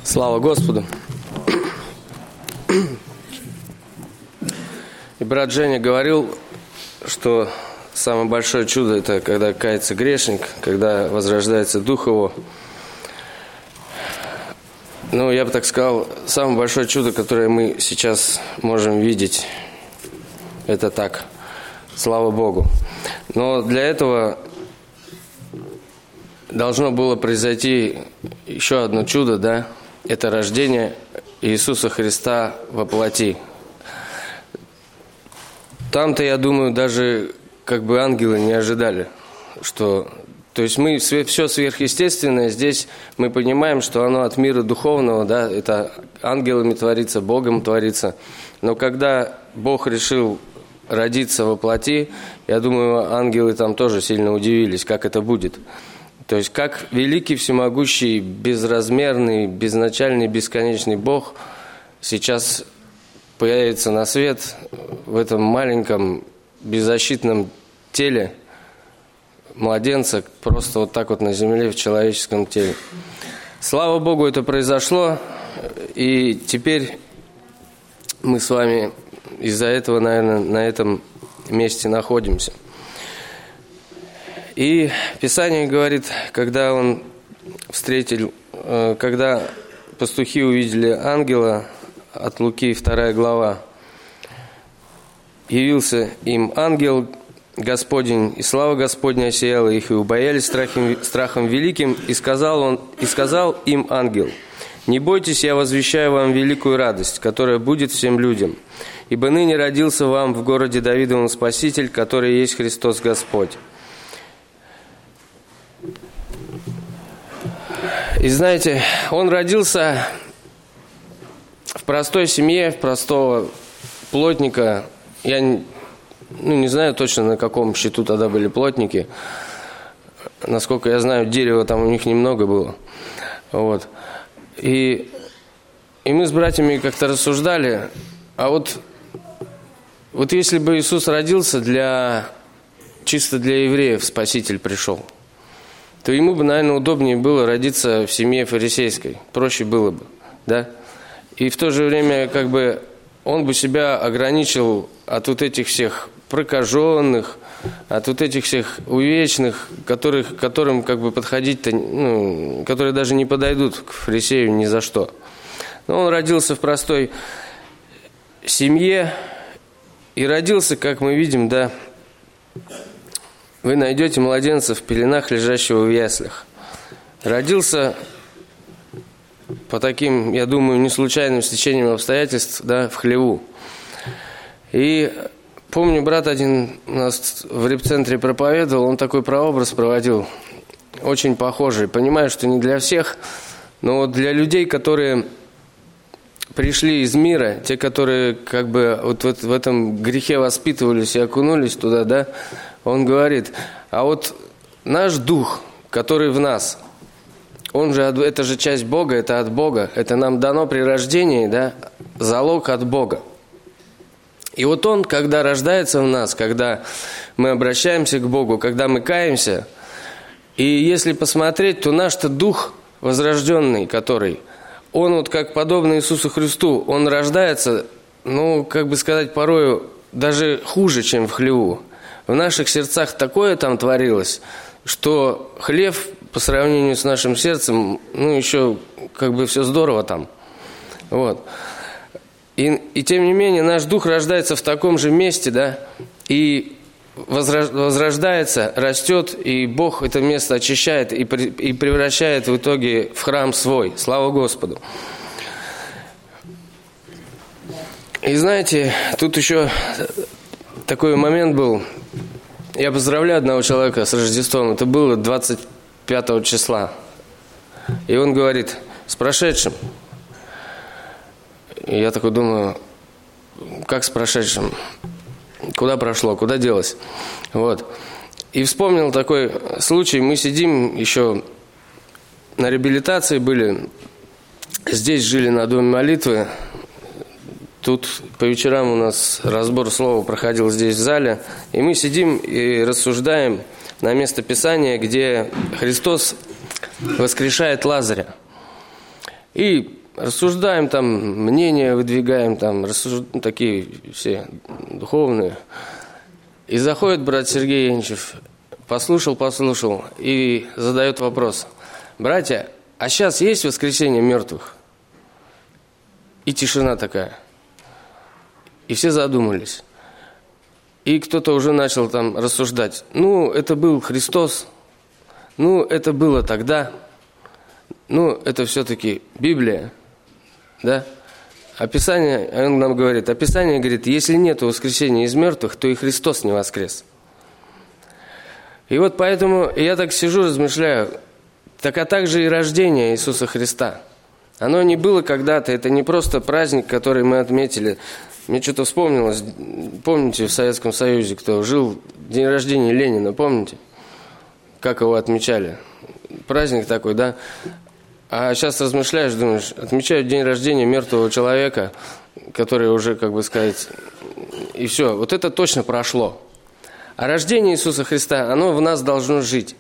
Слава Господу! И брат Женя говорил, что самое большое чудо – это когда кается грешник, когда возрождается Дух Его. Ну, я бы так сказал, самое большое чудо, которое мы сейчас можем видеть, это так. Слава Богу! Но для этого должно было произойти еще одно чудо, да? Это рождение Иисуса Христа во плоти. Там-то, я думаю, даже как бы ангелы не ожидали, что... То есть мы все сверхъестественное, здесь мы понимаем, что оно от мира духовного, да, это ангелами творится, Богом творится. Но когда Бог решил родиться во плоти, я думаю, ангелы там тоже сильно удивились, как это будет. То есть как великий, всемогущий, безразмерный, безначальный, бесконечный Бог сейчас появится на свет в этом маленьком беззащитном теле младенца, просто вот так вот на земле, в человеческом теле. Слава Богу, это произошло, и теперь мы с вами из-за этого, наверное, на этом месте находимся. И Писание говорит, когда он встретил, когда пастухи увидели ангела, от Луки 2 глава, явился им ангел Господень, и слава Господня осияла их, и убоялись страхом великим, и сказал им ангел: «Не бойтесь, я возвещаю вам великую радость, которая будет всем людям, ибо ныне родился вам в городе Давидовом Спаситель, который есть Христос Господь». И знаете, он родился в простой семье, в простого плотника. Я не знаю точно, на каком счету тогда были плотники. Насколько я знаю, дерева там у них немного было. Вот. И мы с братьями как-то рассуждали, а вот если бы Иисус родился чисто для евреев, Спаситель пришел, то ему бы, наверное, удобнее было родиться в семье фарисейской. Проще было бы, да? И в то же время, как бы, он бы себя ограничил от вот этих всех прокаженных, от вот этих всех увечных, которым как бы подходить-то, которые даже не подойдут к фарисею ни за что. Но он родился в простой семье и родился, как мы видим, да, вы найдете младенца в пеленах, лежащего в яслях. Родился по таким, я думаю, не случайным стечением обстоятельств, да, в хлеву. И помню, брат один у нас в репцентре проповедовал, он такой прообраз проводил, очень похожий. Понимаю, что не для всех, но вот для людей, которые пришли из мира, те, которые как бы вот в этом грехе воспитывались и окунулись туда, да, он говорит: а вот наш дух, который в нас, он же, это же часть Бога, это от Бога, это нам дано при рождении, да, залог от Бога. И вот он, когда рождается в нас, когда мы обращаемся к Богу, когда мы каемся, и если посмотреть, то наш-то дух возрожденный, который, он вот как подобно Иисусу Христу, он рождается, как бы сказать, порою даже хуже, чем в хлеву. В наших сердцах такое там творилось, что хлев по сравнению с нашим сердцем, еще как бы все здорово там. Вот. И тем не менее наш дух рождается в таком же месте, да, и возрождается, растет, и Бог это место очищает и превращает в итоге в храм свой. Слава Господу! И знаете, тут еще такой момент был. Я поздравляю одного человека с Рождеством. Это было 25 числа. И он говорит: с прошедшим. И я такой думаю, как с прошедшим? Куда прошло, куда делось? Вот. И вспомнил такой случай. Мы сидим еще на реабилитации были. Здесь жили на Доме молитвы. Тут по вечерам у нас разбор слова проходил здесь в зале. И мы сидим и рассуждаем на место Писания, где Христос воскрешает Лазаря. И рассуждаем там, мнения выдвигаем там, такие все духовные. И заходит брат Сергей Енчев, послушал и задает вопрос: братья, а сейчас есть воскресение мертвых? И тишина такая. И все задумались. И кто-то уже начал там рассуждать. Ну, это был Христос. Ну, это было тогда. Ну, это все-таки Библия. Да? Описание, он нам говорит, описание говорит, если нет воскресения из мертвых, то и Христос не воскрес. И вот поэтому я так сижу, размышляю, так а также и рождение Иисуса Христа. Оно не было когда-то, это не просто праздник, который мы отметили. Мне что-то вспомнилось, помните, в Советском Союзе, кто жил, день рождения Ленина, помните? Как его отмечали? Праздник такой, да? А сейчас размышляешь, думаешь, отмечают день рождения мертвого человека, который уже, как бы сказать, и все, вот это точно прошло. А рождение Иисуса Христа, оно в нас должно жить.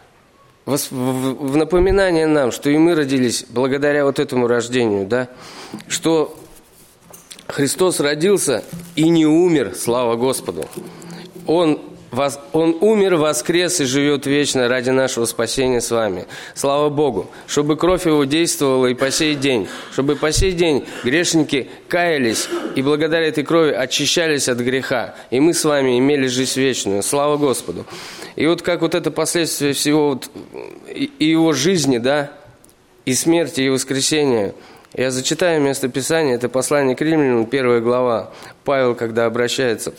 В напоминание нам, что и мы родились благодаря вот этому рождению, да? Что Христос родился и не умер, слава Господу. Он умер, воскрес и живет вечно ради нашего спасения с вами. Слава Богу, чтобы кровь Его действовала и по сей день, чтобы по сей день грешники каялись и благодаря этой крови очищались от греха. И мы с вами имели жизнь вечную. Слава Господу. И вот как вот это последствие всего вот, и Его жизни, да, и смерти, и воскресения. Я зачитаю место Писания, это послание к Римлянам, 1 глава. Павел, когда обращается.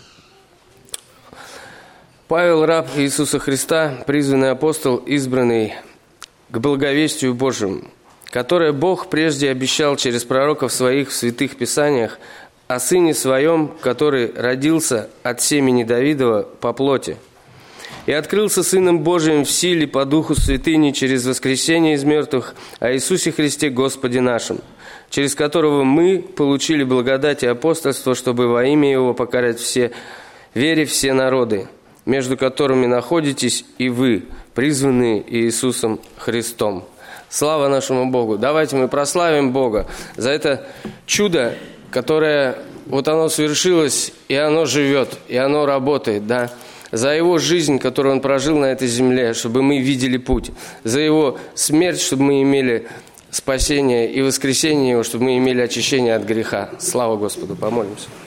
Павел, раб Иисуса Христа, призванный апостол, избранный к благовестию Божьему, которое Бог прежде обещал через пророков своих в святых Писаниях о Сыне Своем, который родился от семени Давидова по плоти, и открылся Сыном Божиим в силе по Духу Святыни через воскресение из мертвых о Иисусе Христе Господе нашим, через которого мы получили благодать и апостольство, чтобы во имя Его покорять вере все народы, между которыми находитесь и вы, призванные Иисусом Христом. Слава нашему Богу! Давайте мы прославим Бога за это чудо, которое вот оно свершилось, и оно живет, и оно работает, да? За Его жизнь, которую Он прожил на этой земле, чтобы мы видели путь, за Его смерть, чтобы мы имели спасение, и воскресение Его, чтобы мы имели очищение от греха. Слава Господу! Помолимся.